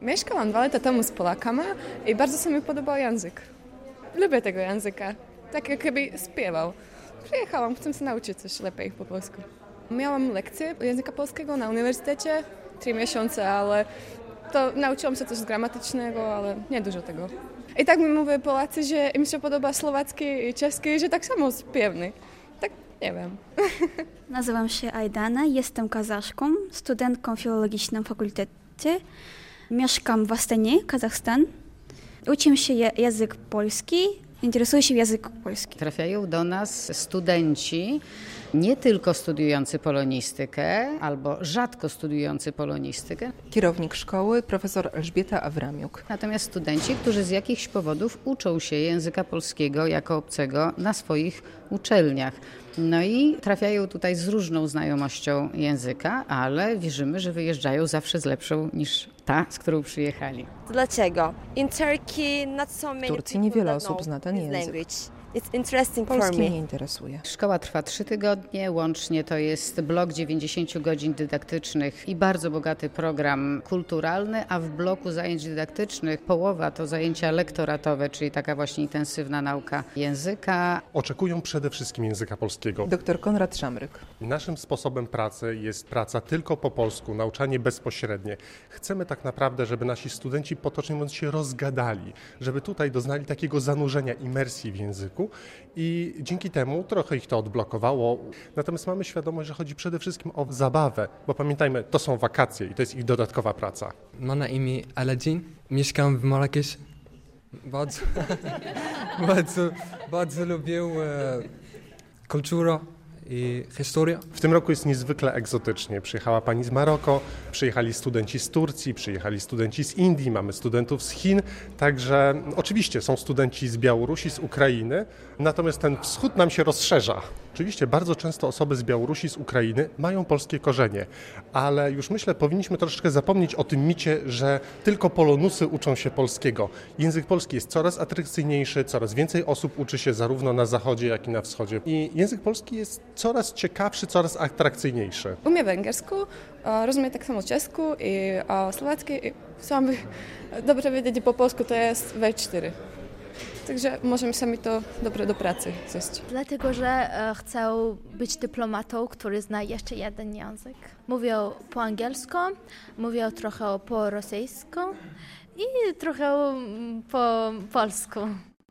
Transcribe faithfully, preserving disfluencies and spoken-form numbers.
Mieszkałam dwa lata temu z Polakami i bardzo mi podobał język. Lubię tego języka, tak jakby śpiewał. Przyjechałam, chcę się nauczyć coś lepiej po polsku. Miałam lekcję języka polskiego na uniwersytecie, trzy miesiące, ale to nauczyłam się coś gramatycznego, ale nie dużo tego. I tak mi mówią Polacy, że im się podoba słowacki i czeski, że tak samo śpiewny. Tak, nie wiem. Nazywam się Ajdana, jestem kazaszką, studentką filologicznym fakultecie. Mieszkam w Astanie, Kazachstan. Uczę się je- język polski, interesuję się językiem polskim. Trafiają do nas studenci, nie tylko studiujący polonistykę, albo rzadko studiujący polonistykę, Kierownik szkoły, profesor Elżbieta Awramiuk. natomiast studenci, którzy z jakichś powodów uczą się języka polskiego jako obcego na swoich uczelniach. No i trafiają tutaj z różną znajomością języka, ale wierzymy, że wyjeżdżają zawsze z lepszą niż ta, z którą przyjechali. Dlaczego? In Turkey not so many W Turcji people niewiele that osób know zna ten this język. language. It's interesting for Polski me. mnie interesuje. Szkoła trwa trzy tygodnie, łącznie to jest blok dziewięćdziesiąt godzin dydaktycznych i bardzo bogaty program kulturalny, a w bloku zajęć dydaktycznych połowa to zajęcia lektoratowe, czyli taka właśnie intensywna nauka języka. Oczekują przede wszystkim języka polskiego. Doktor Konrad Szamryk. Naszym sposobem pracy jest praca tylko po polsku, nauczanie bezpośrednie. Chcemy tak naprawdę, żeby nasi studenci potocznie mówiąc się rozgadali, żeby tutaj doznali takiego zanurzenia, imersji w języku i dzięki temu trochę ich to odblokowało. Natomiast mamy świadomość, że chodzi przede wszystkim o zabawę, bo pamiętajmy, to są wakacje i to jest ich dodatkowa praca. Mam na imię Aladdin, mieszkam w Marrakesz. Bardzo, bardzo, bardzo lubię e, kulturę i historię. W tym roku jest niezwykle egzotycznie. Przyjechała pani z Maroko, przyjechali studenci z Turcji, przyjechali studenci z Indii, mamy studentów z Chin, także oczywiście są studenci z Białorusi, z Ukrainy, natomiast ten wschód nam się rozszerza. Oczywiście bardzo często osoby z Białorusi, z Ukrainy mają polskie korzenie, ale już myślę, powinniśmy troszeczkę zapomnieć o tym micie, że tylko polonusy uczą się polskiego. Język polski jest coraz atrakcyjniejszy, coraz więcej osób uczy się zarówno na zachodzie, jak i na wschodzie. I język polski jest coraz ciekawszy, coraz atrakcyjniejszy. Umiem węgiersku, e, rozumiem tak samo czesku i e, słowacki i chciałam dobrze wiedzieć po polsku to jest W cztery. Także możemy sami to dobre do pracy zjeść. Dlatego, że e, chcę być dyplomatą, który zna jeszcze jeden język. Mówię po angielsku, mówię trochę po rosyjsku i trochę po polsku.